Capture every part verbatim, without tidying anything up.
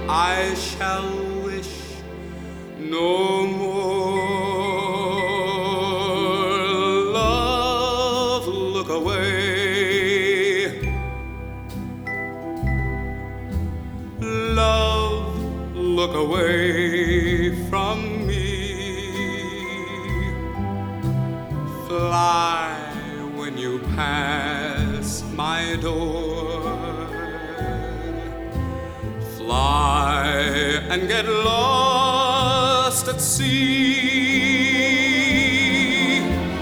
I shall wish no more. Love, look away. Love, look away from me. Fly when you pass my door. Fly and get lost at sea.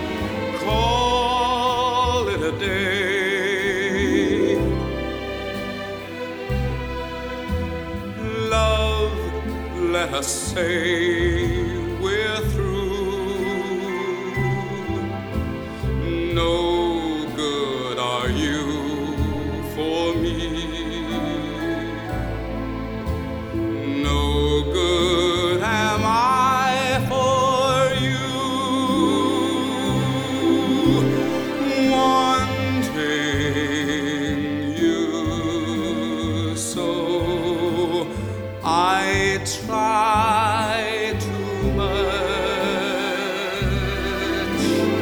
Call it a day. Love, let us say we're through. No good are you for me. No good am I for you. Wanting you so, I try too much.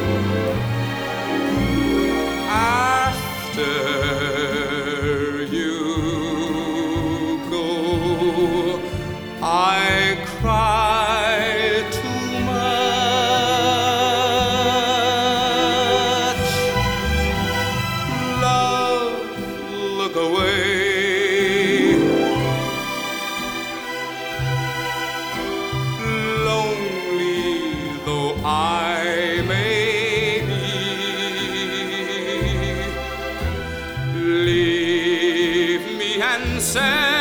After you go, I cry too much. Love, look away. Lonely though I may be, leave me and say